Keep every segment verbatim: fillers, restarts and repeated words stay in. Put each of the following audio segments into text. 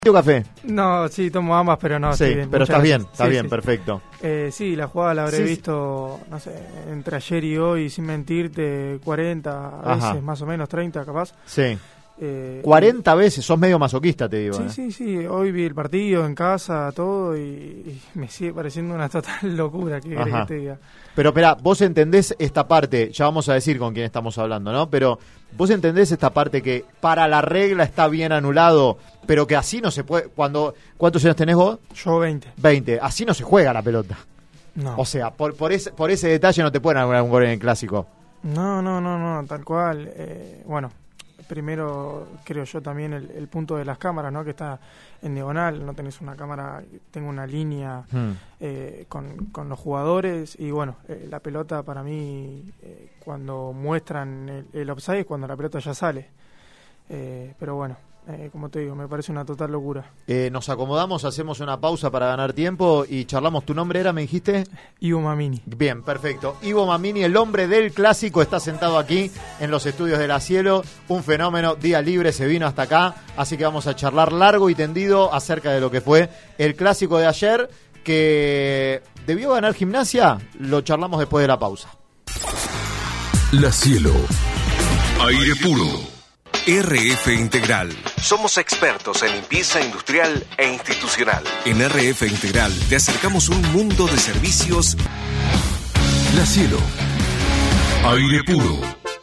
¿O café? No, sí, tomo ambas, pero no, sí, estoy bien. Pero Muchas estás bien, gracias. está sí, bien, sí. perfecto. Eh, sí, la jugada la habré Sí, visto, no sé, entre ayer y hoy, sin mentirte, cuarenta a Ajá. veces, más o menos, treinta capaz. Sí. Eh, cuarenta veces, sos medio masoquista, te digo. Sí, eh. sí, sí, hoy vi el partido en casa, todo, y, y me sigue pareciendo una total locura, que querés Ajá. que te diga. Pero espera, vos entendés esta parte, ya vamos a decir con quién estamos hablando, ¿no? Pero vos entendés esta parte que para la regla está bien anulado, pero que así no se puede. Cuando ¿Cuántos años tenés vos? Yo veinte. veinte. Así no se juega la pelota. No. O sea, por, por, ese, por ese detalle no te pueden anular un gol en el clásico. No, no, no, no, tal cual. Eh, bueno, primero creo yo también el, el punto de las cámaras, ¿no? Que está en diagonal, no tenés una cámara, tengo una línea Hmm. eh, con, con los jugadores y bueno, eh, la pelota para mí eh, cuando muestran el, el offside es cuando la pelota ya sale. Eh, pero bueno, eh, como te digo, me parece una total locura. Eh, nos acomodamos, hacemos una pausa para ganar tiempo y charlamos. ¿Tu nombre era, me dijiste? Ivo Mamini. Bien, perfecto. Ivo Mamini, el hombre del clásico, está sentado aquí en los estudios de La Cielo. Un fenómeno, día libre, se vino hasta acá. Así que vamos a charlar largo y tendido acerca de lo que fue el clásico de ayer, que debió ganar Gimnasia. Lo charlamos después de la pausa. La Cielo. Aire puro. R F Integral. Somos expertos en limpieza industrial e institucional. En R F Integral te acercamos un mundo de servicios. La Cielo. Aire puro.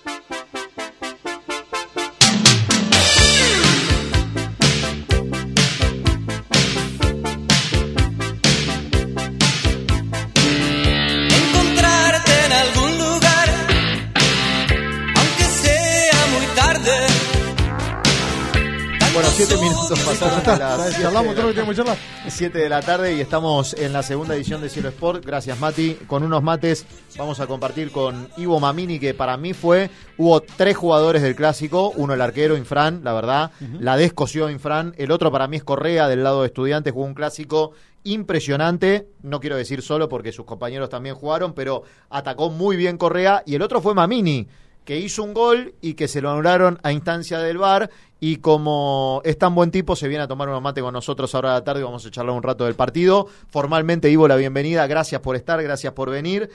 Encontrarte en algún lugar, aunque sea muy tarde. Bueno, siete minutos pasaron de las siete Charlamos de todo lo la- que tenemos que charlar. siete de la tarde y estamos en la segunda edición de Cielo Sport. Gracias, Mati. Con unos mates vamos a compartir con Ivo Mamini, que para mí fue, hubo tres jugadores del clásico, uno el arquero, Infran, la verdad, la descosió Infran, el otro para mí es Correa, del lado de Estudiantes, jugó un clásico impresionante, no quiero decir solo porque sus compañeros también jugaron, pero atacó muy bien Correa, y el otro fue Mamini, que hizo un gol y que se lo anularon a instancia del V A R, y como es tan buen tipo, se viene a tomar unos mate con nosotros ahora a la tarde y vamos a charlar un rato del partido. Formalmente, Ivo, la bienvenida, gracias por estar, gracias por venir.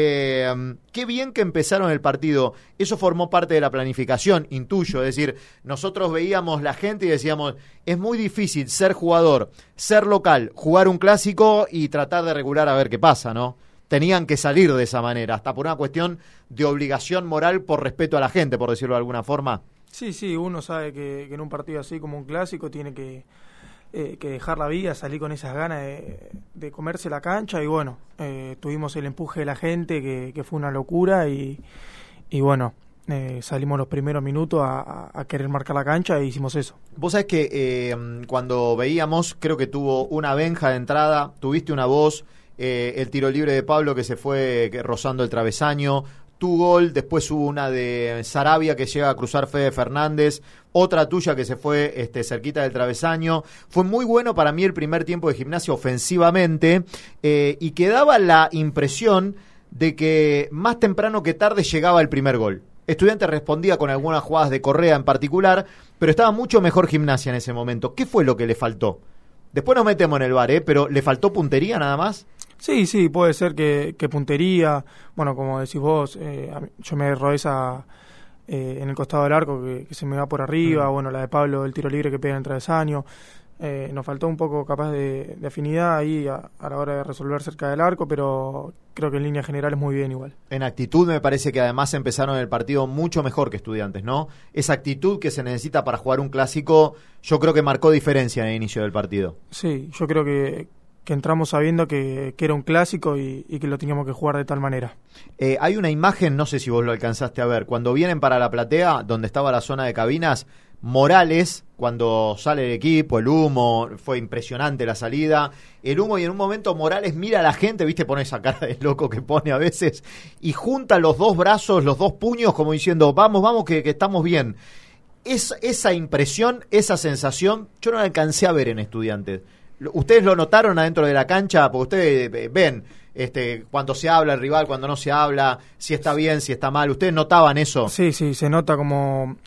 Eh, qué bien que empezaron el partido, eso formó parte de la planificación, intuyo, es decir, nosotros veíamos la gente y decíamos, es muy difícil ser jugador, ser local, jugar un clásico y tratar de regular a ver qué pasa, ¿no? Tenían que salir de esa manera, hasta por una cuestión de obligación moral por respeto a la gente, por decirlo de alguna forma. Sí, sí, uno sabe que, que en un partido así como un clásico tiene que, eh, que dejar la vida, salir con esas ganas de, de comerse la cancha y bueno, eh, tuvimos el empuje de la gente que, que fue una locura y, y bueno, eh, salimos los primeros minutos a, a, a querer marcar la cancha e hicimos eso. Vos sabés que eh, cuando veíamos, creo que tuvo una Benja de entrada, tuviste una voz, eh, el tiro libre de Pablo que se fue que, rozando el travesaño, tu gol, después hubo una de Sarabia que llega a cruzar Fede Fernández, otra tuya que se fue este, cerquita del travesaño. Fue muy bueno para mí el primer tiempo de Gimnasia ofensivamente, eh, y que daba la impresión de que más temprano que tarde llegaba el primer gol. Estudiantes respondía con algunas jugadas de Correa en particular, pero estaba mucho mejor Gimnasia en ese momento. ¿Qué fue lo que le faltó? Después nos metemos en el V A R, ¿eh? Pero ¿le faltó puntería nada más? Sí, sí, puede ser que, que puntería, bueno, como decís vos, eh, a mí- yo me erró esa eh, en el costado del arco que, que se me va por arriba, Mm. bueno, la de Pablo, el tiro libre que pega en el travesaño, eh, nos faltó un poco capaz de, de afinidad ahí a, a la hora de resolver cerca del arco, pero creo que en líneas generales muy bien igual. En actitud me parece que además empezaron el partido mucho mejor que Estudiantes, ¿no? Esa actitud que se necesita para jugar un clásico, yo creo que marcó diferencia en el inicio del partido. Sí, yo creo que, que entramos sabiendo que, que era un clásico y, y que lo teníamos que jugar de tal manera. Eh, hay una imagen, no sé si vos lo alcanzaste a ver, cuando vienen para la platea, donde estaba la zona de cabinas, Morales, cuando sale el equipo, el humo, fue impresionante la salida, el humo, y en un momento Morales mira a la gente, viste, pone esa cara de loco que pone a veces, y junta los dos brazos, los dos puños, como diciendo, vamos, vamos, que, que estamos bien. Es, esa impresión, esa sensación, yo no la alcancé a ver en Estudiantes. ¿Ustedes lo notaron adentro de la cancha? Porque ustedes eh, ven este, cuando se habla el rival, cuando no se habla, si está bien, si está mal. ¿Ustedes notaban eso? Sí, sí, se nota como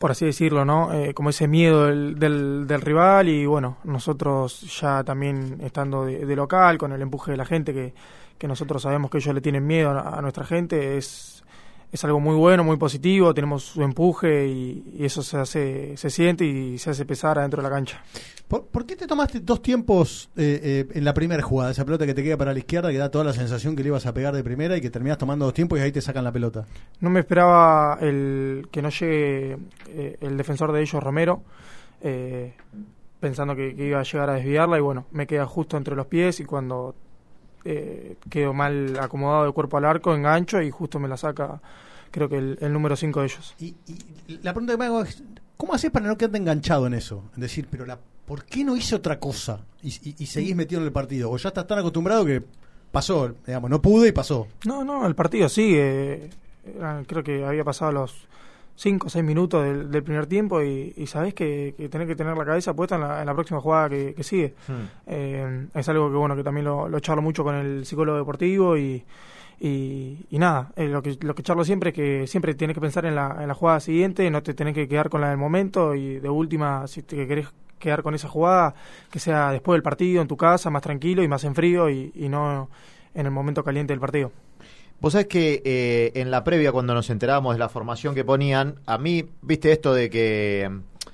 por así decirlo, ¿no? Eh, como ese miedo del, del, del rival y bueno, nosotros ya también estando de, de local, con el empuje de la gente, que, que nosotros sabemos que ellos le tienen miedo a, a nuestra gente, es, es algo muy bueno, muy positivo, tenemos su empuje y, y eso se hace, se siente y se hace pesar adentro de la cancha. ¿Por, ¿por qué te tomaste dos tiempos eh, eh, en la primera jugada? Esa pelota que te queda para la izquierda, que da toda la sensación que le ibas a pegar de primera y que terminás tomando dos tiempos y ahí te sacan la pelota. No me esperaba el que no llegue eh, el defensor de ellos, Romero, eh, pensando que, que iba a llegar a desviarla y bueno, me queda justo entre los pies y cuando eh, quedo mal acomodado de cuerpo al arco, engancho y justo me la saca, creo que el, el número cinco de ellos. Y, y la pregunta que me hago es, ¿cómo haces para no quedarte enganchado en eso? Es decir, pero la ¿por qué no hice otra cosa? Y, y, y seguís metido en el partido. O ya estás tan acostumbrado que pasó, digamos, no pude y pasó. No, no, el partido sigue. Eh, creo que había pasado los cinco o seis minutos del, del primer tiempo y, y sabés que, que tenés que tener la cabeza puesta en la, en la próxima jugada que, que sigue. Hmm. Eh, es algo que, bueno, que también lo, lo charlo mucho con el psicólogo deportivo y... Y, y nada, eh, lo que lo que charlo siempre es que siempre tenés que pensar en la, en la jugada siguiente, no te tenés que quedar con la del momento y de última, si te querés quedar con esa jugada, que sea después del partido, en tu casa, más tranquilo y más en frío y, y no en el momento caliente del partido. Vos sabés que eh, en la previa, cuando nos enterábamos de la formación que ponían, a mí, viste esto de que...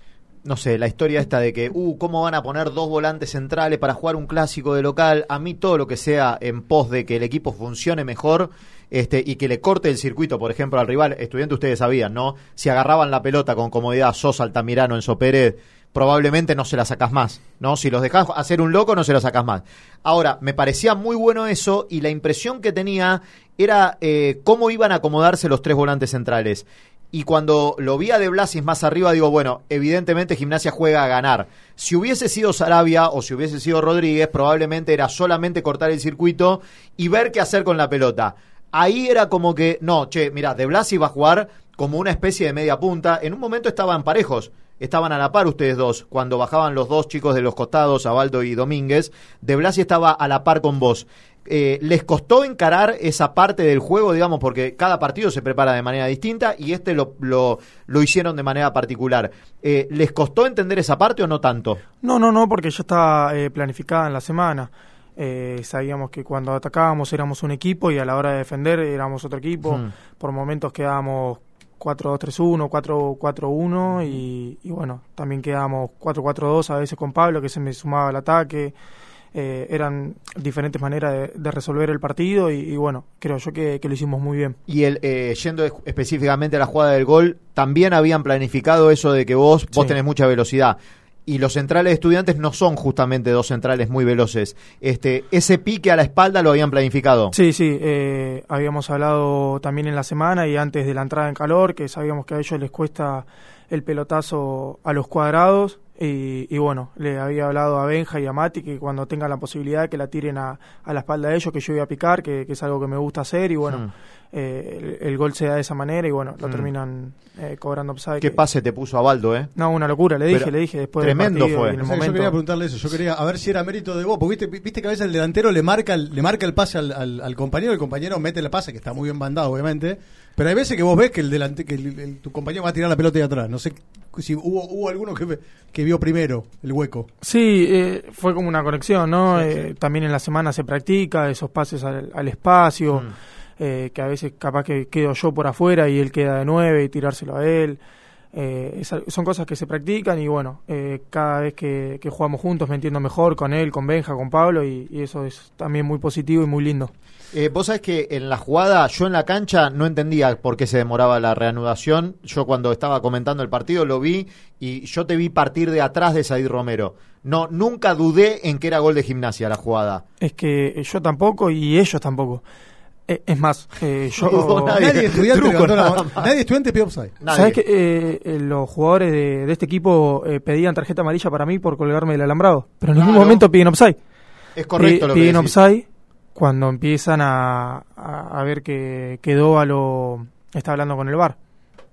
no sé, la historia esta de que, uh, ¿cómo van a poner dos volantes centrales para jugar un clásico de local? A mí todo lo que sea en pos de que el equipo funcione mejor este y que le corte el circuito, por ejemplo, al rival. Estudiantes, ustedes sabían, ¿no? Si agarraban la pelota con comodidad Sosa, Altamirano, Enzo Pérez, probablemente no se la sacás más, ¿no? Si los dejás hacer un loco, no se la sacás más. Ahora, me parecía muy bueno eso y la impresión que tenía era eh, cómo iban a acomodarse los tres volantes centrales. Y cuando lo vi a De Blasis más arriba, digo, bueno, evidentemente Gimnasia juega a ganar. Si hubiese sido Sarabia o si hubiese sido Rodríguez, probablemente era solamente cortar el circuito y ver qué hacer con la pelota. Ahí era como que, no, che, mirá, De Blasis va a jugar como una especie de media punta. En un momento estaban parejos, estaban a la par ustedes dos. Cuando bajaban los dos chicos de los costados, Abaldo y Domínguez, De Blasis estaba a la par con vos. Eh, ¿Les costó encarar esa parte del juego, digamos, porque cada partido se prepara de manera distinta y este lo, lo, lo hicieron de manera particular? Eh, ¿Les costó entender esa parte o no tanto? No, no, no, porque ya estaba eh, planificada en la semana. Eh, sabíamos que cuando atacábamos éramos un equipo y a la hora de defender éramos otro equipo. Hmm. Por momentos quedábamos cuatro dos tres uno, cuatro cuatro uno y, y bueno, también quedábamos cuatro cuatro dos a veces con Pablo, que se me sumaba al ataque. Eh, eran diferentes maneras de, de resolver el partido y, y bueno, creo yo que, que lo hicimos muy bien. Y el eh, yendo específicamente a la jugada del gol, también habían planificado eso de que vos, vos sí. tenés mucha velocidad. Y los centrales de Estudiantes no son justamente dos centrales muy veloces. Este, ese pique a la espalda lo habían planificado. Sí, sí, eh, habíamos hablado también en la semana y antes de la entrada en calor, que sabíamos que a ellos les cuesta el pelotazo a los cuadrados. Y, y bueno, le había hablado a Benja y a Mati que cuando tengan la posibilidad que la tiren a, a la espalda de ellos, que yo iba a picar, que, que es algo que me gusta hacer y bueno, mm. eh, el, el gol se da de esa manera y bueno, lo mm. terminan eh, cobrando upside. ¿Qué que... pase te puso Abaldo, eh? No, una locura, le dije, Pero le dije después tremendo del partido. Fue. En el o sea, momento... Yo quería preguntarle eso, yo quería a ver si era mérito de vos, porque viste, viste que a veces el delantero le marca el, le marca el pase al, al, al compañero, el compañero mete el pase, que está muy bien bandado obviamente, pero hay veces que vos ves que el delante, que el, el, tu compañero va a tirar la pelota de atrás, no sé si hubo, hubo alguno que, que vio primero el hueco. Sí, eh, fue como una conexión, ¿no? Sí, eh, sí. También en la semana se practica esos pases al, al espacio, Mm. eh, que a veces capaz que quedo yo por afuera y él queda de nueve y tirárselo a él. Eh, esa, son cosas que se practican y bueno, eh, cada vez que, que jugamos juntos me entiendo mejor con él, con Benja, con Pablo y, y eso es también muy positivo y muy lindo. Eh, vos sabés que en la jugada, yo en la cancha no entendía por qué se demoraba la reanudación. Yo cuando estaba comentando el partido lo vi y yo te vi partir de atrás de Said Romero. No, nunca dudé en que era gol de Gimnasia la jugada. Es que yo tampoco y ellos tampoco. Eh, es más, eh, yo... No, nadie, Nadie estudiante truco, levantó la nada mano. más. Nadie estudiante pidió offside. Nadie. ¿Sabés que eh, eh, los jugadores de, de este equipo eh, pedían tarjeta amarilla para mí por colgarme del alambrado? Pero en ningún Claro. momento piden offside. Es correcto Pi- lo que Piden decís. offside cuando empiezan a, a, a ver que quedó a lo... Está hablando con el V A R.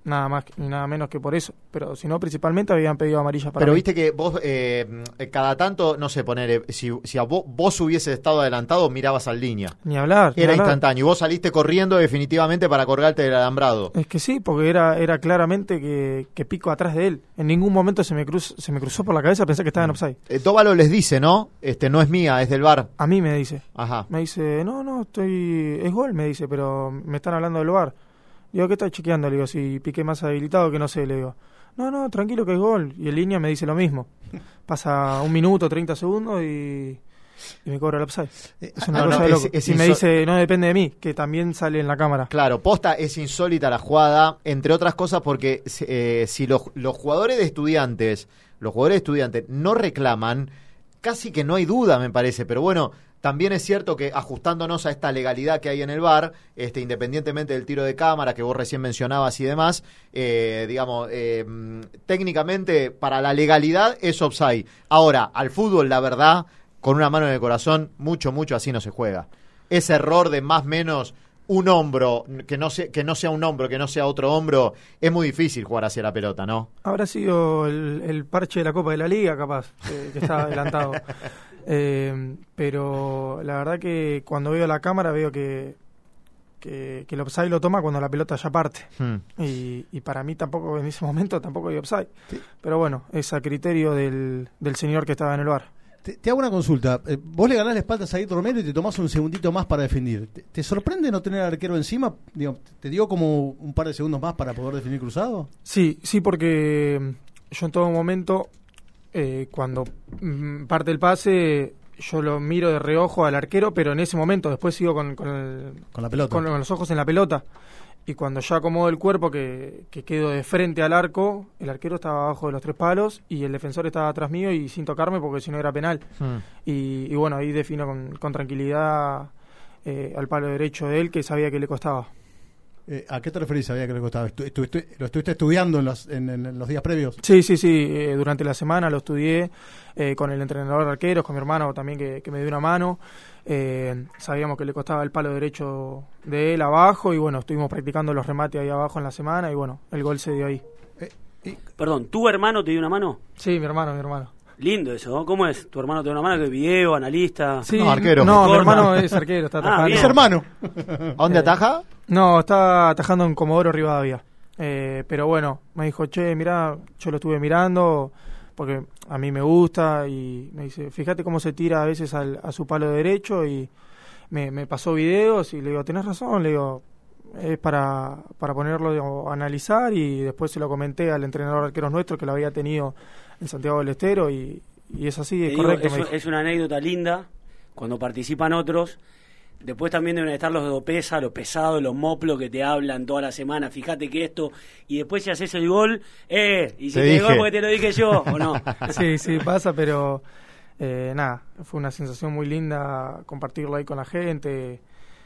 nada más ni nada menos que por eso. Pero si no, principalmente habían pedido amarilla para Pero mí. viste que vos, eh, cada tanto, no sé, poner, si, si a vos, vos hubieses estado adelantado, mirabas al línea. Ni hablar. Era ni hablar. instantáneo. Y vos saliste corriendo definitivamente para colgarte del alambrado. Es que sí, porque era era claramente que, que pico atrás de él. En ningún momento se me cruz, se me cruzó por la cabeza pensar que estaba en offside. Eh, Tóbalo les dice, ¿no? Este no es mía, es del V A R. A mí me dice. Ajá. Me dice, no, no, estoy... Es gol, me dice, pero me están hablando del V A R. Digo, ¿qué estás chequeando? Le digo, si piqué más habilitado que no sé, le digo. No, no, tranquilo que es gol. Y en línea me dice lo mismo. Pasa un minuto, treinta segundos y, y me cobra el offside. Es una ah, cosa no, de loco. es- es y me inso- dice, no depende de mí, que también sale en la cámara. Claro, posta es insólita la jugada, entre otras cosas porque eh, si los, los jugadores de estudiantes, los jugadores de estudiantes no reclaman, casi que no hay duda, me parece, pero bueno, también es cierto que ajustándonos a esta legalidad que hay en el V A R, este, independientemente del tiro de cámara que vos recién mencionabas y demás, eh, digamos, eh, técnicamente para la legalidad es offside. Ahora, al fútbol, la verdad, con una mano en el corazón, mucho, mucho así no se juega. Ese error de más o menos un hombro, que no sea, que no sea un hombro, que no sea otro hombro, es muy difícil jugar hacia la pelota, ¿no? Habrá sido el, el parche de la Copa de la Liga, capaz, eh, que estaba adelantado. Eh, pero la verdad que cuando veo la cámara veo que, que, que el offside lo toma cuando la pelota ya parte. Hmm. Y, y para mí tampoco, en ese momento, tampoco hay offside. Pero bueno, es a criterio del, del señor que estaba en el V A R. Te, te hago una consulta. Eh, vos le ganás la espalda a Said Romero y te tomás un segundito más para definir. ¿Te, te sorprende no tener al arquero encima? Digo, ¿te dio como un par de segundos más para poder definir cruzado? Sí, sí, porque yo en todo momento, eh, cuando mm, parte el pase, yo lo miro de reojo al arquero, pero en ese momento después sigo con, con, el, Con la pelota. con, con los ojos en la pelota. Y cuando ya acomodo el cuerpo, que, que quedo de frente al arco, el arquero estaba abajo de los tres palos y el defensor estaba atrás mío y sin tocarme porque si no era penal. Hmm. Y, y bueno, ahí defino con, con tranquilidad eh, al palo derecho de él, que sabía que le costaba. Eh, ¿A qué te referís? Sabía que le costaba. Estu- estu- estu- ¿Lo estuviste estudiando en los, en, en- en los días previos? Sí, sí, sí. eh, durante la semana lo estudié eh, con el entrenador de arqueros, con mi hermano también que, que me dio una mano. Eh, sabíamos que le costaba el palo derecho de él abajo y bueno, estuvimos practicando los remates ahí abajo en la semana y bueno, el gol se dio ahí. Perdón, ¿tu hermano te dio una mano? Sí, mi hermano, mi hermano. Lindo eso, ¿no? ¿Cómo es? ¿Tu hermano te dio una mano? ¿Qué video, analista? Sí, No, arquero. No, mi Corner. hermano es arquero, está Ah, atajando. bien. Es hermano. ¿A dónde ataja? No, está atajando en Comodoro Rivadavia. Eh, pero bueno, me dijo, che, mirá, yo lo estuve mirando porque a mí me gusta y me dice, fíjate cómo se tira a veces al, a su palo derecho y me, me pasó videos y le digo, tenés razón, le digo, es para, para ponerlo digo, a analizar y después se lo comenté al entrenador de arqueros nuestro que lo había tenido en Santiago del Estero y, y es así, Te es digo, correcto. es, me dijo. es una anécdota linda cuando participan otros. Después también deben estar los de Opesa, los pesados, los moplos que te hablan toda la semana. Fíjate que esto, y después si haces el gol, eh, y si Te te, dije. gol porque te lo dije yo, o no. Sí, sí, pasa, pero eh, nada, fue una sensación muy linda compartirlo ahí con la gente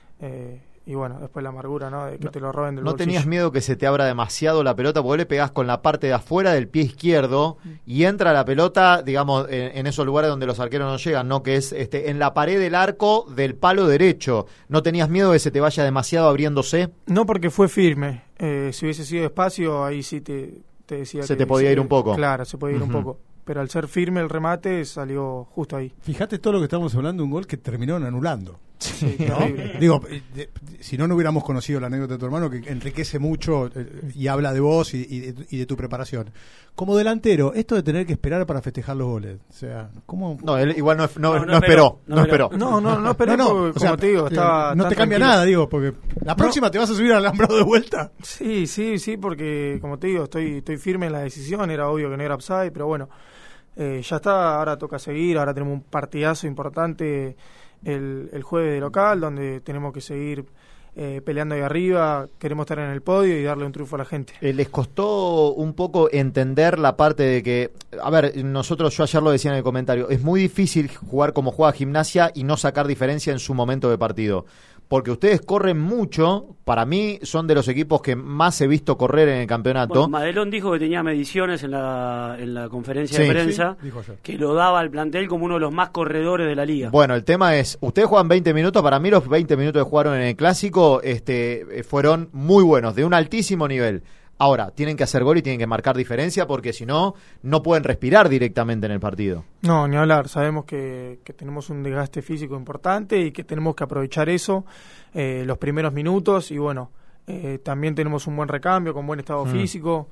eh, y bueno, después la amargura, ¿no? De que te lo roben del ¿No bolsillo. tenías miedo que se te abra demasiado la pelota? Porque le pegás con la parte de afuera del pie izquierdo y entra la pelota, digamos, en, en esos lugares donde los arqueros no llegan, ¿no? Que es este en la pared del arco del palo derecho. ¿No tenías miedo de que se te vaya demasiado abriéndose? No, porque fue firme. Eh, si hubiese sido despacio, ahí sí te, te decía Se que te podía sí, ir un poco. Claro, se podía ir Ujú. un poco. Pero al ser firme el remate salió justo ahí. Fíjate todo lo que estamos hablando, un gol que terminaron anulando. Sí, ¿No? terrible. Digo, eh, de- si no, no hubiéramos conocido la anécdota de tu hermano, que enriquece mucho eh, y habla de vos y, y de, y de tu preparación. Como delantero, esto de tener que esperar para festejar los goles, o sea, ¿cómo? No, él igual no, no, No, no no esperó, esperó, no no esperó. No, no, no esperé, No, no, porque, o sea, como te digo, eh, estaba no tan te cambia tranquilo. nada, digo, porque la próxima te vas a subir al alambrado de vuelta. Sí, sí, sí, porque como te digo, estoy estoy firme en la decisión, era obvio que no era upside, pero bueno, eh, ya está, ahora toca seguir, ahora tenemos un partidazo importante el, el jueves de local, donde tenemos que seguir eh, peleando ahí arriba, queremos estar en el podio y darle un triunfo a la gente. Eh, ¿Les costó un poco entender la parte de que, a ver, nosotros, yo ayer lo decía en el comentario, es muy difícil jugar como juega Gimnasia y no sacar diferencia en su momento de partido? Porque ustedes corren mucho, para mí son de los equipos que más he visto correr en el campeonato. Bueno, Madelón dijo que tenía mediciones en la, en la conferencia Sí. de prensa, Sí, dijo ayer. que lo daba al plantel como uno de los más corredores de la liga. Bueno, el tema es, ustedes juegan veinte minutos, para mí los veinte minutos que jugaron en el Clásico este, eh, fueron muy buenos, de un altísimo nivel. Ahora, tienen que hacer gol y tienen que marcar diferencia porque si no, no pueden respirar directamente en el partido. No, ni hablar. Sabemos que, que tenemos un desgaste físico importante y que tenemos que aprovechar eso eh, los primeros minutos. Y bueno, eh, también tenemos un buen recambio, con buen estado mm. físico.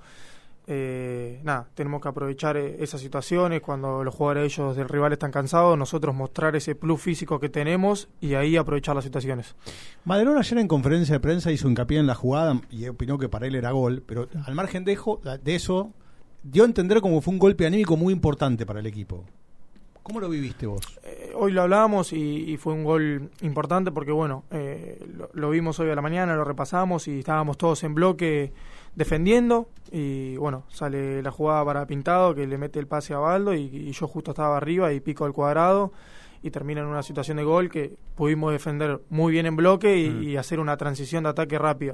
Eh, nada, tenemos que aprovechar eh, esas situaciones cuando los jugadores ellos del rival están cansados, nosotros mostrar ese plus físico que tenemos y ahí aprovechar las situaciones. Madelón ayer en conferencia de prensa hizo hincapié en la jugada y opinó que para él era gol, pero al margen de, de eso dio a entender como fue un golpe anímico muy importante para el equipo. ¿Cómo lo viviste vos? Eh, hoy lo hablamos y, y fue un gol importante porque bueno, eh, lo, lo vimos hoy a la mañana, lo repasamos y estábamos todos en bloque defendiendo y bueno, sale la jugada para Pintado que le mete el pase a Baldo y, y yo justo estaba arriba y pico al cuadrado y termina en una situación de gol que pudimos defender muy bien en bloque y, mm. y hacer una transición de ataque rápida.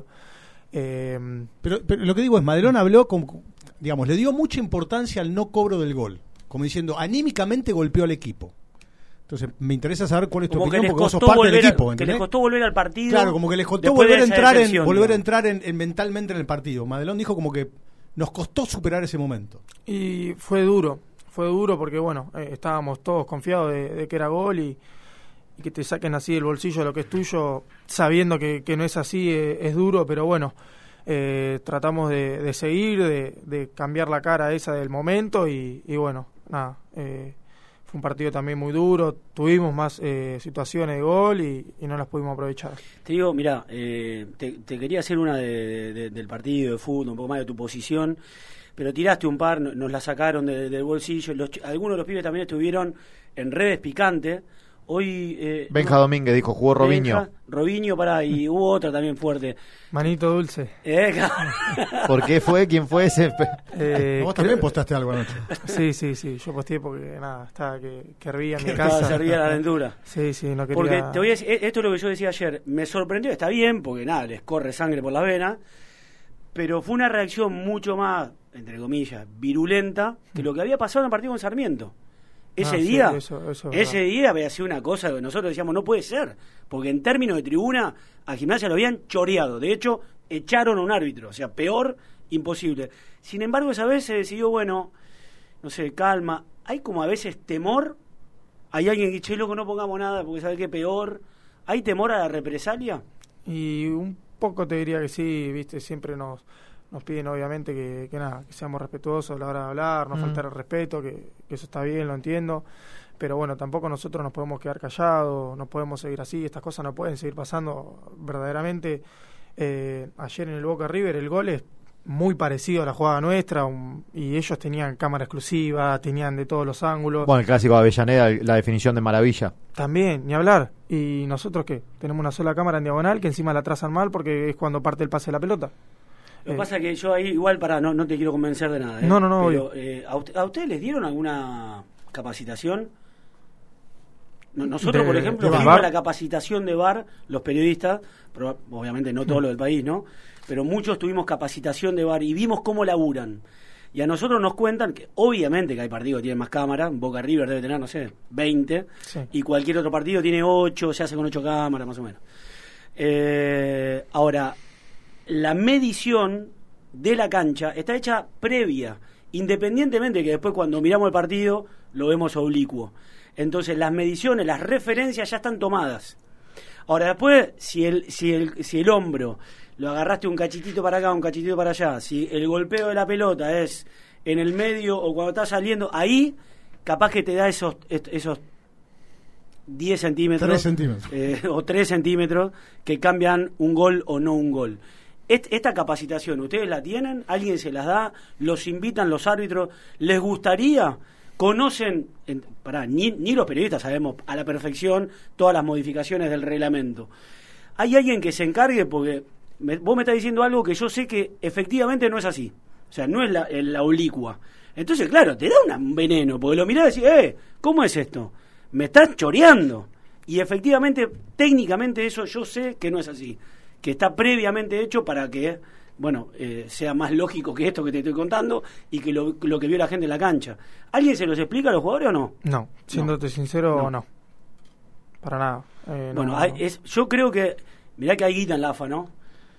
Eh, pero, pero lo que digo es, Madelón habló, con, digamos, le dio mucha importancia al no cobro del gol, como diciendo, anímicamente golpeó al equipo. Entonces, me interesa saber cuál es tu como opinión, porque vos sos parte del a, equipo. Que ¿entendés? les costó volver al partido. Claro, como que les costó volver a entrar, en, volver a entrar en, en mentalmente en el partido. Madelón dijo como que nos costó superar ese momento. Y fue duro, fue duro porque, bueno, eh, estábamos todos confiados de, de que era gol y, y que te saquen así del bolsillo lo que es tuyo, sabiendo que, que no es así, eh, es duro, pero bueno, eh, tratamos de, de seguir, de, de cambiar la cara esa del momento y, y bueno, nada, eh, fue un partido también muy duro, tuvimos más eh, situaciones de gol y, y no las pudimos aprovechar. Te digo, mira, eh, te, te quería hacer una de, de, de, del partido de fútbol, un poco más de tu posición, pero tiraste un par, nos la sacaron de, del bolsillo, los, algunos de los pibes también estuvieron en redes picantes. Hoy eh, Benja no, Domínguez dijo, jugó Robinho. Benja, Robinho, pará, y hubo otra también fuerte. Manito dulce. Eh, ¿Por qué fue? ¿Quién fue ese? Eh, Vos también postaste algo anoche. Sí, sí, sí, yo posteé porque nada, estaba que, que hervía en mi estaba, casa. se hervía la aventura. Sí, sí, no quería... Porque te voy a decir, esto es lo que yo decía ayer, me sorprendió, está bien, porque nada, les corre sangre por las venas, pero fue una reacción mucho más, entre comillas, virulenta que lo que había pasado en el partido con Sarmiento. Ese ah, día, sí, eso, eso ese día había sido una cosa que nosotros decíamos no puede ser, porque en términos de tribuna a Gimnasia lo habían choreado, de hecho echaron a un árbitro, o sea, peor, imposible. Sin embargo, esa vez se decidió, bueno, no sé, calma, hay como a veces temor, hay alguien que dice, loco, no pongamos nada porque sabe que peor, ¿hay temor a la represalia? Y un poco te diría que sí, viste, siempre nos... nos piden obviamente que, que nada, que seamos respetuosos a la hora de hablar, no mm. faltar el respeto, que, que eso está bien, lo entiendo, pero bueno, tampoco nosotros nos podemos quedar callados, no podemos seguir así, estas cosas no pueden seguir pasando verdaderamente. Eh, ayer en el Boca River el gol es muy parecido a la jugada nuestra un, y ellos tenían cámara exclusiva, tenían de todos los ángulos. Bueno, el clásico de Avellaneda, la definición de maravilla. También, ni hablar. ¿Y nosotros qué? Tenemos una sola cámara en diagonal que encima la trazan mal porque es cuando parte el pase de la pelota. Lo que eh. pasa es que yo ahí, igual, para no, no te quiero convencer de nada. ¿eh? No, no, no. Pero, eh, ¿a, usted, ¿a ustedes les dieron alguna capacitación? No, nosotros, de, por ejemplo, fuimos a la capacitación de V A R, los periodistas, pero obviamente no todos los del país, ¿no? Pero muchos tuvimos capacitación de V A R y vimos cómo laburan. Y a nosotros nos cuentan que, obviamente, que hay partidos que tienen más cámaras. Boca River debe tener, no sé, veinte. Sí. Y cualquier otro partido tiene ocho, se hace con ocho cámaras, más o menos. Eh, ahora, la medición de la cancha está hecha previa, independientemente que después cuando miramos el partido lo vemos oblicuo. Entonces las mediciones, las referencias ya están tomadas. Ahora después, si el, si el, si el hombro lo agarraste un cachitito para acá, un cachitito para allá, si el golpeo de la pelota es en el medio o cuando está saliendo, ahí capaz que te da esos, esos diez centímetros, tres centímetros. Eh, o tres centímetros que cambian un gol o no un gol. Esta capacitación, ¿ustedes la tienen? ¿Alguien se las da? ¿Los invitan los árbitros? ¿Les gustaría? ¿Conocen? En, pará, ni, ni los periodistas sabemos a la perfección todas las modificaciones del reglamento. ¿Hay alguien que se encargue? Porque me, vos me estás diciendo algo que yo sé que efectivamente no es así. O sea, no es la, la oblicua. Entonces, claro, te da una, un veneno, porque lo mirás y decís, eh, ¿cómo es esto? Me estás choreando. Y efectivamente, técnicamente eso yo sé que no es así. Que está previamente hecho para que, bueno, eh, sea más lógico que esto que te estoy contando y que lo, lo que vio la gente en la cancha. ¿Alguien se los explica a los jugadores o no? No, siéndote no. sincero, no. no. Para nada. Eh, bueno, no, hay, no. Es, yo creo que, mirá que hay guita en la A F A, ¿no?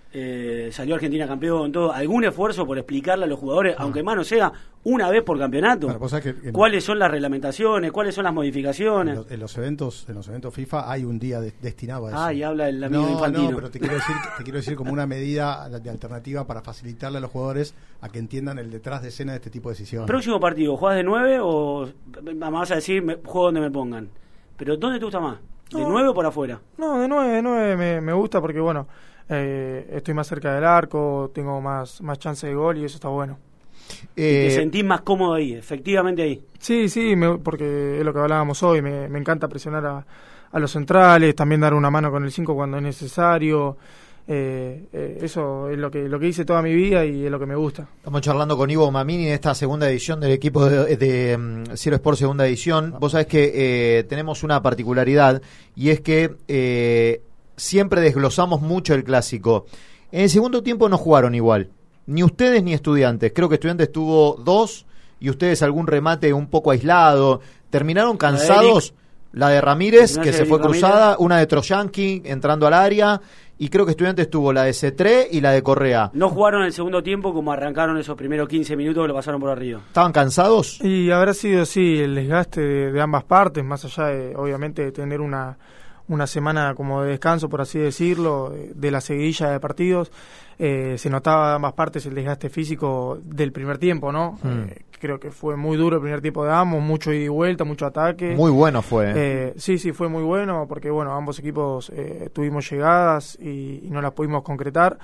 eh, salió Argentina campeón, todo, algún esfuerzo por explicarle a los jugadores, ah. aunque más no sea una vez por campeonato, claro, que en, cuáles son las reglamentaciones, cuáles son las modificaciones. En los, en los eventos en los eventos FIFA hay un día de, destinado a eso. Ah, y habla el amigo no, Infantino. No, pero te quiero decir, te quiero decir como una medida de alternativa para facilitarle a los jugadores a que entiendan el detrás de escena de este tipo de decisiones. Próximo partido, ¿jugás de nueve o me vas a decir me, juego donde me pongan? Pero ¿dónde te gusta más? ¿De no, nueve o por afuera? No, de nueve, de nueve me, me gusta porque bueno, eh, estoy más cerca del arco, tengo más, más chance de gol y eso está bueno. Eh, ¿Te sentís más cómodo ahí, efectivamente ahí? Sí, sí, me, porque es lo que hablábamos hoy, me, me encanta presionar a, a los centrales, también dar una mano con el cinco cuando es necesario. Eh, eh, eso es lo que lo que hice toda mi vida y es lo que me gusta. Estamos charlando con Ivo Mamini en esta segunda edición del equipo de, de um, Cielo Sport segunda edición. Vos sabés que eh, tenemos una particularidad y es que eh, siempre desglosamos mucho el clásico. En el segundo tiempo no jugaron igual, ni ustedes ni Estudiantes. Creo que Estudiantes tuvo dos y ustedes algún remate un poco aislado. Terminaron cansados. La de Ramírez, que se fue cruzada, una de Troyanqui entrando al área, y creo que Estudiantes tuvo la de Cetré y la de Correa. No jugaron el segundo tiempo como arrancaron esos primeros quince minutos que lo pasaron por arriba. ¿Estaban cansados? Y habrá sido, sí, el desgaste de, de ambas partes, más allá de, obviamente, de tener una, una semana como de descanso, por así decirlo, de la seguidilla de partidos. Eh, se notaba de ambas partes el desgaste físico del primer tiempo, ¿no? Mm. Eh, creo que fue muy duro el primer tiempo de ambos, mucho ida y vuelta, mucho ataque. Muy bueno fue. Eh, sí, sí, fue muy bueno porque, bueno, ambos equipos eh, tuvimos llegadas y, y no las pudimos concretar,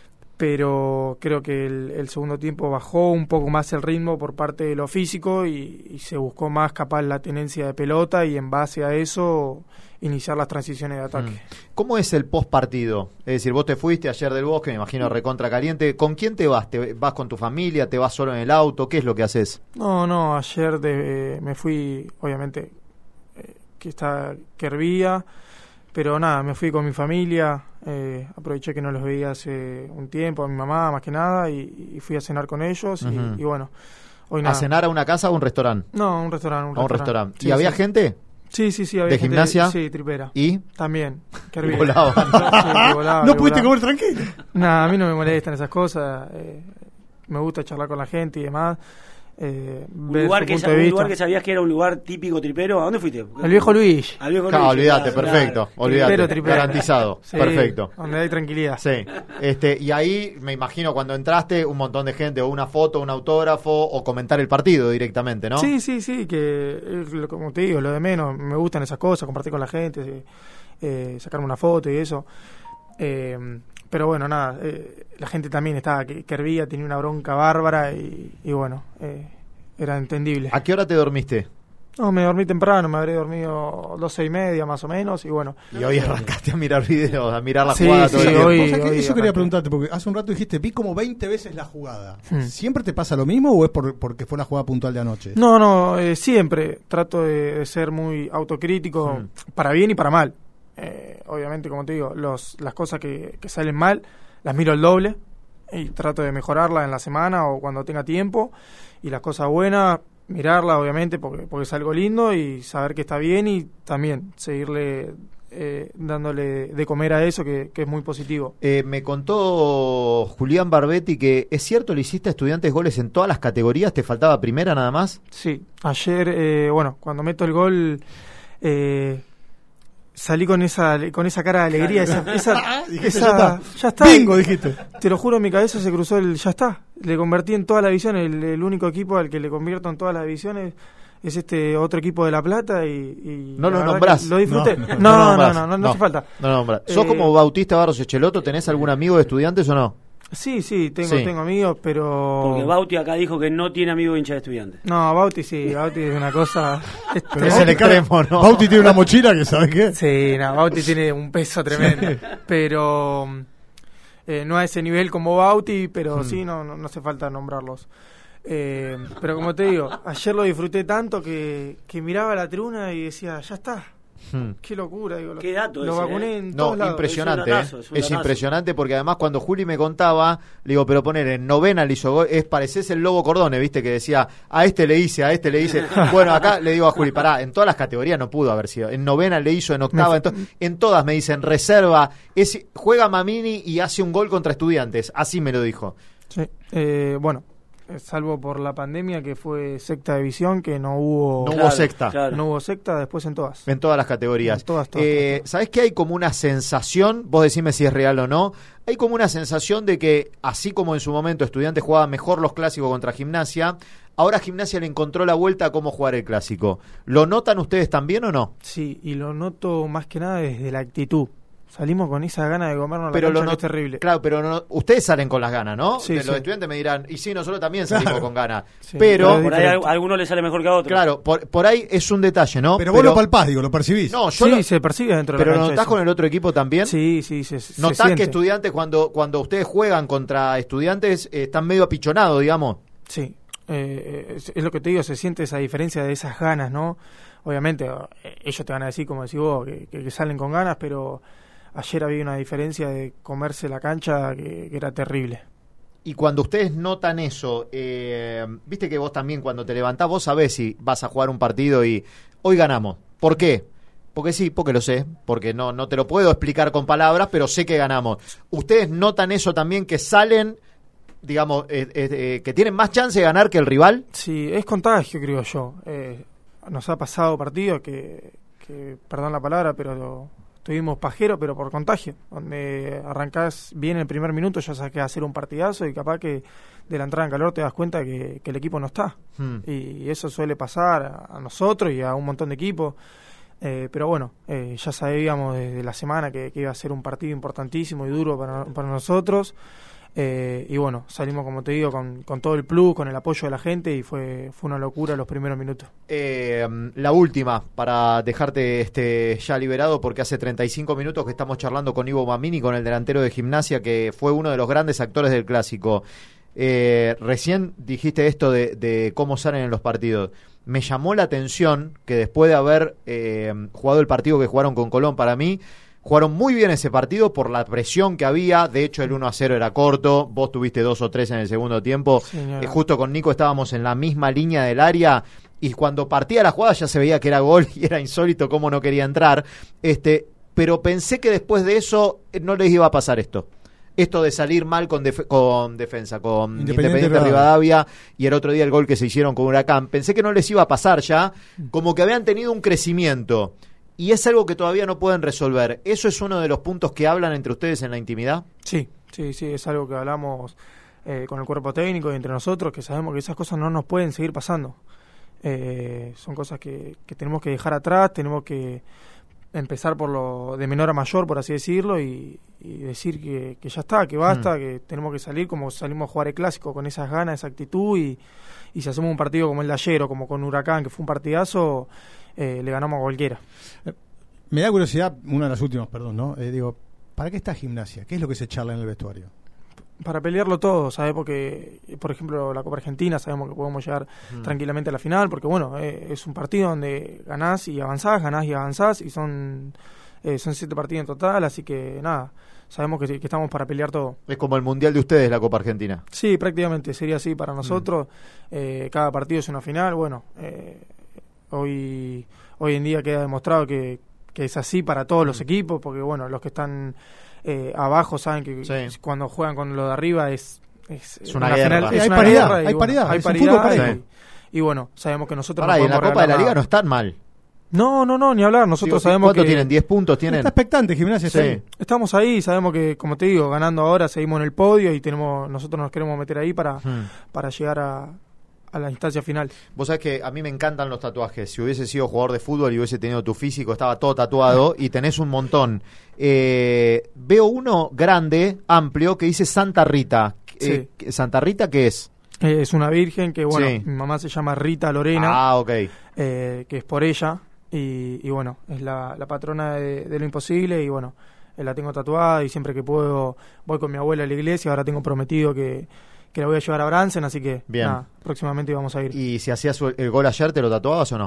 pero creo que el, el segundo tiempo bajó un poco más el ritmo por parte de lo físico y, y se buscó más capaz la tenencia de pelota y en base a eso iniciar las transiciones de ataque. Mm. ¿Cómo es el post partido? Es decir, vos te fuiste ayer del Bosque, me imagino recontra caliente. ¿Con quién te vas? ¿Te vas con tu familia? ¿Te vas solo en el auto? ¿Qué es lo que haces? No, no, ayer de, eh, me fui, obviamente, eh, que está que hervía, pero nada, me fui con mi familia, eh, aproveché que no los veía hace un tiempo, a mi mamá más que nada, y, y fui a cenar con ellos, y, uh-huh. y bueno. Hoy nada. ¿A cenar a una casa o a un restaurante? No, un restaurante. Un a un restaurante. Sí, ¿y había sí. gente? Sí, sí, sí. Había ¿De gente, gimnasia? Sí, tripera. ¿Y? También. Que hervía. Volaban. Sí, volaba, ¿No pudiste volaba. comer tranquilo? Nada, a mí no me molestan esas cosas. Eh, me gusta charlar con la gente y demás. Eh, un lugar, que, un lugar que sabías que era un lugar típico tripero. ¿A dónde fuiste? Al Viejo Luis. Al Viejo Claro, Luis. olvídate, Claro, perfecto. Claro. Olvídate. Tripero, tripero. Garantizado. Sí, perfecto. Donde hay tranquilidad. Sí. Este, y ahí me imagino cuando entraste un montón de gente, o una foto, un autógrafo, o comentar el partido directamente, ¿no? Sí, sí, sí, que eh, como te digo, lo de menos, me gustan esas cosas, compartir con la gente, eh, sacarme una foto y eso. Eh, pero bueno, nada, eh, la gente también estaba que, que hervía, tenía una bronca bárbara y, y bueno, eh, era entendible. ¿A qué hora te dormiste? No, me dormí temprano, me habré dormido doce y media más o menos y bueno. Y hoy arrancaste a mirar videos, a mirar la sí, jugada sí, todo el tiempo. hoy, o sea, que hoy eso quería preguntarte, porque hace un rato dijiste, vi como veinte veces la jugada. Hmm. ¿Siempre te pasa lo mismo o es por, porque fue una jugada puntual de anoche? No, no, eh, siempre trato de, de ser muy autocrítico, hmm. para bien y para mal. Eh, obviamente, como te digo, los, las cosas que, que salen mal, las miro al doble y trato de mejorarlas en la semana o cuando tenga tiempo, y las cosas buenas mirarla obviamente porque, porque es algo lindo y saber que está bien y también seguirle eh, dándole de comer a eso que, que es muy positivo. Eh, me contó Julián Barbetti que es cierto, le hiciste a Estudiantes goles en todas las categorías, ¿te faltaba primera nada más? Sí, ayer, eh, bueno, cuando meto el gol eh, salí con esa con esa cara de alegría, esa, esa, dijiste, esa ya está, ya está. Bingo, dijiste. Te lo juro, en mi cabeza se cruzó el ya está. Le convertí en toda la división, el, el único equipo al que le convierto en todas las divisiones es este otro equipo de La Plata y, y no lo nombrás. Lo disfruté. No, no, no, no, no, no, no, no hace falta. No, no, no. ¿Sos eh, como Bautista Barros Echeloto? ¿Tenés algún amigo de Estudiantes o no? Sí, sí, tengo, sí. tengo amigos, pero... Porque Bauti acá dijo que no tiene amigo hincha de Estudiantes. No, Bauti sí, Bauti es una cosa... Pero es el extremo, ¿no? Bauti tiene una mochila que, ¿sabes qué? Sí, no, Bauti tiene un peso tremendo, sí. pero eh, no a ese nivel como Bauti, pero hmm. sí, no, no, no hace falta nombrarlos. Eh, pero como te digo, ayer lo disfruté tanto que, que miraba la tribuna y decía, ya está, Hmm. Qué locura, digo. Qué dato Lo ese, vacuné ¿eh? en No, todos lados. impresionante. Es un datazo, eh. es un Es datazo. impresionante porque además cuando Juli me contaba, le digo, pero poner en novena le hizo gol, es pareces el Lobo Cordone, viste, que decía, a este le hice, a este le hice. Bueno, acá le digo a Juli, pará, en todas las categorías no pudo haber sido. En novena le hizo, en octava, en, to- en todas me dicen, reserva, es, juega Mamini y hace un gol contra Estudiantes. Así me lo dijo. Sí. Eh, bueno, eh, salvo por la pandemia que fue sexta división, que no hubo No hubo Claro, sexta. claro. no hubo sexta, después en todas. En todas las categorías. En todas, todas, Eh, todas, todas. ¿Sabés que hay como una sensación? Vos decime si es real o no. Hay como una sensación de que, así como en su momento Estudiantes jugaba mejor los clásicos contra Gimnasia, ahora Gimnasia le encontró la vuelta a cómo jugar el clásico. ¿Lo notan ustedes también o no? Sí, y lo noto más que nada desde la actitud. Salimos con esa gana de comernos Pero la lo cancha, no- que es terrible. Claro, pero no- ustedes salen con las ganas, ¿no? Sí, De sí. Los estudiantes me dirán, y sí, nosotros también salimos Claro. con ganas. Sí, pero, pero Por ahí diferente. a alguno le sale mejor que a otro. claro, por, por ahí es un detalle, ¿no? Pero vos lo palpás, digo, lo percibís. No, yo Sí, lo- se percibe dentro pero de la ¿lo cancha. notás eso. con el otro equipo también? Sí, sí, se, se ¿Notás siente. que Estudiantes, cuando, cuando ustedes juegan contra Estudiantes, eh, están medio apichonados, digamos? Sí, eh, es, es lo que te digo, se siente esa diferencia de esas ganas, ¿no? Obviamente, eh, ellos te van a decir, como decís vos, que, que- que salen con ganas, pero ayer había una diferencia de comerse la cancha que, que era terrible. Y cuando ustedes notan eso, eh, viste que vos también cuando te levantás, vos sabés si vas a jugar un partido y hoy ganamos. ¿Por qué? Porque sí, porque lo sé, porque no, no te lo puedo explicar con palabras, pero sé que ganamos. ¿Ustedes notan eso también, que salen, digamos, eh, eh, eh, que tienen más chance de ganar que el rival? Sí, es contagio, creo yo. Eh, nos ha pasado partidos que, que, perdón la palabra, pero lo- estuvimos pajeros, pero por contagio, donde arrancás bien el primer minuto, ya sabes que va a ser un partidazo y capaz que de la entrada en calor te das cuenta que, que el equipo no está. Hmm. Y eso suele pasar a, a nosotros y a un montón de equipos. Eh, pero bueno, eh, ya sabíamos desde la semana que, que iba a ser un partido importantísimo y duro para, para nosotros. Eh, y bueno, salimos, como te digo, con, con todo el plus, con el apoyo de la gente y fue, fue una locura los primeros minutos. Eh, la última, para dejarte este ya liberado, porque hace treinta y cinco minutos que estamos charlando con Ivo Mamini, con el delantero de Gimnasia, que fue uno de los grandes actores del clásico. Eh, recién dijiste esto de, de cómo salen en los partidos. Me llamó la atención que después de haber eh, jugado el partido que jugaron con Colón, para mí, jugaron muy bien ese partido por la presión que había. De hecho, el uno a cero era corto. Vos tuviste dos o tres en el segundo tiempo. Señora. Eh, justo con Nico estábamos en la misma línea del área. Y cuando partía la jugada ya se veía que era gol y era insólito cómo no quería entrar. Este, pero pensé que después de eso eh, no les iba a pasar esto. Esto de salir mal con, def- con defensa, con Independiente Independiente, Rivadavia. Rivadavia, y el otro día el gol que se hicieron con Huracán. Pensé que no les iba a pasar ya, como que habían tenido un crecimiento. Y es algo que todavía no pueden resolver. ¿Eso es uno de los puntos que hablan entre ustedes en la intimidad? Sí, sí, sí, es algo que hablamos eh, con el cuerpo técnico y entre nosotros, que sabemos que esas cosas no nos pueden seguir pasando. Eh, son cosas que, que tenemos que dejar atrás, tenemos que empezar por lo de menor a mayor, por así decirlo, y, y decir que, que ya está, que basta, Mm. que tenemos que salir como salimos a jugar el clásico, con esas ganas, esa actitud, y, y si hacemos un partido como el de ayer o como con Huracán, que fue un partidazo, eh, le ganamos a cualquiera. Me da curiosidad, una de las últimas, perdón, ¿no? Eh, digo, ¿para qué está Gimnasia? ¿Qué es lo que se charla en el vestuario? Para pelearlo todo, ¿sabes? Porque, por ejemplo, la Copa Argentina sabemos que podemos llegar Mm. tranquilamente a la final, porque bueno, eh, es un partido donde ganás y avanzás, ganás y avanzás, y son eh, son siete partidos en total, así que nada, sabemos que, que estamos para pelear todo. Es como el Mundial de ustedes, la Copa Argentina. Sí, prácticamente sería así para nosotros. Eh, cada partido es una final. Bueno, eh, hoy hoy en día queda demostrado que, que es así para todos los equipos, porque bueno, los que están eh, abajo saben que Sí. cuando juegan con lo de arriba es es, Es una guerra. es Sí, hay una paridad, guerra y hay bueno, paridad, hay es un paridad fútbol y- parejo. y, bueno, sabemos que nosotros Pará, no y en la podemos Copa de la regalar Liga no nada. están mal. No, no, no, ni hablar. Nosotros Digo, sabemos ¿cuánto que tienen? ¿diez puntos tienen? Está expectante, Gimnasia está Sí. ahí. estamos ahí, sabemos que, como te digo, ganando ahora seguimos en el podio y tenemos nosotros nos queremos meter ahí para, Hmm. para llegar a, a la instancia final. Vos sabés que a mí me encantan los tatuajes. Si hubiese sido jugador de fútbol y hubiese tenido tu físico, estaba todo tatuado y tenés un montón. Eh, veo uno grande, amplio, que dice Santa Rita. Eh, ¿Santa Rita qué es? Eh, es una virgen que, bueno, Sí. mi mamá se llama Rita Lorena, Ah, ok. eh, que es por ella, y, y bueno, es la, la patrona de, de lo imposible, y bueno, eh, la tengo tatuada y siempre que puedo voy con mi abuela a la iglesia. Ahora tengo prometido que, que la voy a llevar a Bransen, así que Bien. nada, próximamente vamos a ir. ¿Y si hacías el gol ayer, te lo tatuabas o no?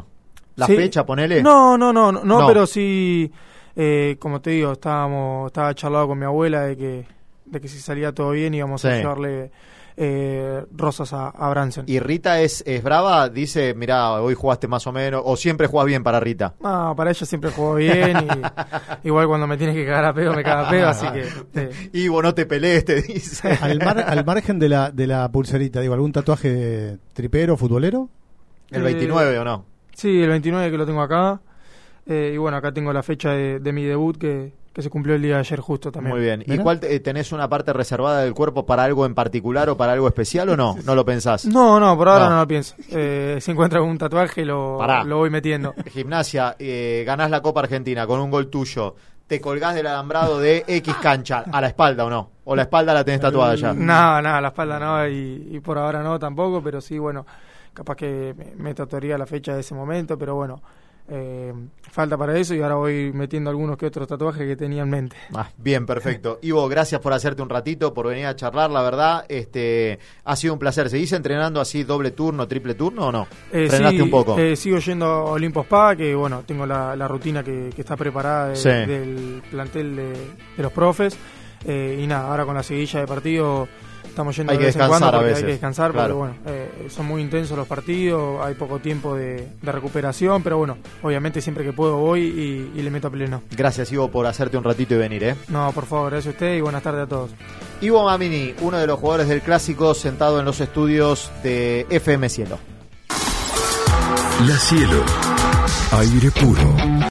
¿La sí. fecha, ponele? No, no, no, no, no. No. Pero sí, eh, como te digo, estábamos, estaba charlado con mi abuela de que, de que si salía todo bien íbamos Sí. a llevarle eh, rosas a, a Bransen. ¿Y Rita es, es brava? Dice, mirá, hoy jugaste más o menos, o siempre jugás bien para Rita. No, para ella siempre juego bien y igual cuando me tienes que cagar a pedo, me caga a pedo, así que... eh. Ivo, no te pelees, te dice. Al, mar- al margen de la, de la pulserita, digo, ¿algún tatuaje tripero, futbolero? ¿El veintinueve o no? Sí, el veintinueve que lo tengo acá. Eh, y bueno, acá tengo la fecha de, de mi debut que, que se cumplió el día de ayer justo también. Muy bien. ¿Y ¿Mirá? cuál te- tenés una parte reservada del cuerpo para algo en particular o para algo especial o no? ¿No lo pensás? No, no, por ahora No. no, lo pienso. Eh, si encuentro algún tatuaje lo, Pará. lo voy metiendo. Gimnasia, eh, ganás la Copa Argentina con un gol tuyo. ¿Te colgás del alambrado de X cancha a la espalda o no? ¿O la espalda la tenés tatuada ya? No, no, la espalda no y, y por ahora no tampoco, pero sí, bueno, capaz que me, me tatuaría la fecha de ese momento, pero bueno, eh, falta para eso y ahora voy metiendo algunos que otros tatuajes que tenía en mente. Ah, bien, perfecto. Ivo, gracias por hacerte un ratito, por venir a charlar, la verdad, este ha sido un placer. ¿Seguís entrenando así doble turno, triple turno o no? Eh, ¿Frenaste sí, un poco? eh, sigo yendo a Olimpo Spa, que bueno, tengo la, la rutina que, que está preparada de- Sí. del plantel de, de los profes. Eh, y nada, ahora con la seguilla de partido estamos yendo Hay de que vez en cuando descansar a porque veces, hay que descansar claro. porque bueno, eh, son muy intensos los partidos, hay poco tiempo de, de recuperación, pero bueno, obviamente siempre que puedo voy y, y le meto a pleno. Gracias, Ivo, por hacerte un ratito y venir, ¿eh? No, por favor, gracias a usted y buenas tardes a todos. Ivo Mamini, uno de los jugadores del Clásico, sentado en los estudios de F M Cielo. La Cielo. Aire puro.